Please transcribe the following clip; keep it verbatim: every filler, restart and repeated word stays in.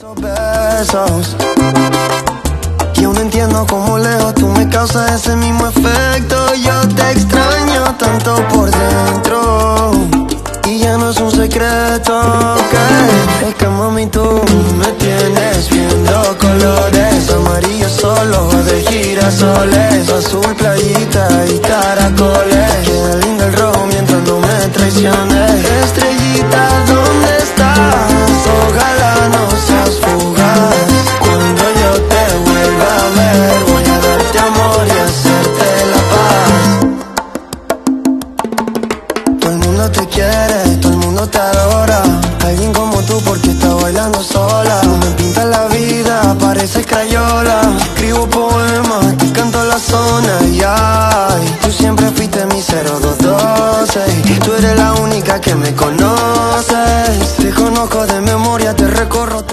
Esos besos, y aún no entiendo cómo lejos tú me causas ese mismo efecto. Yo te extraño tanto por dentro y ya no es un secreto que es que mami tú me tienes viendo colores amarillos, solo de girasoles, azul playita y caracoles. Queda lindo el rojo mientras no me traiciones. Estrellita, ¿dónde estás? Ojalá no seas fugaz. Cuando yo te vuelva a ver, voy a darte amor y hacerte la paz. Todo el mundo te quiere, todo el mundo te adora. Alguien como tú, porque está bailando sola. Tú me pintas la vida, pareces crayola. Escribo poemas, te canto la zona. Y ay, tú siempre fuiste mi cero dos doce. Tú eres la única que me conoces. Te conozco de memoria, te recorro.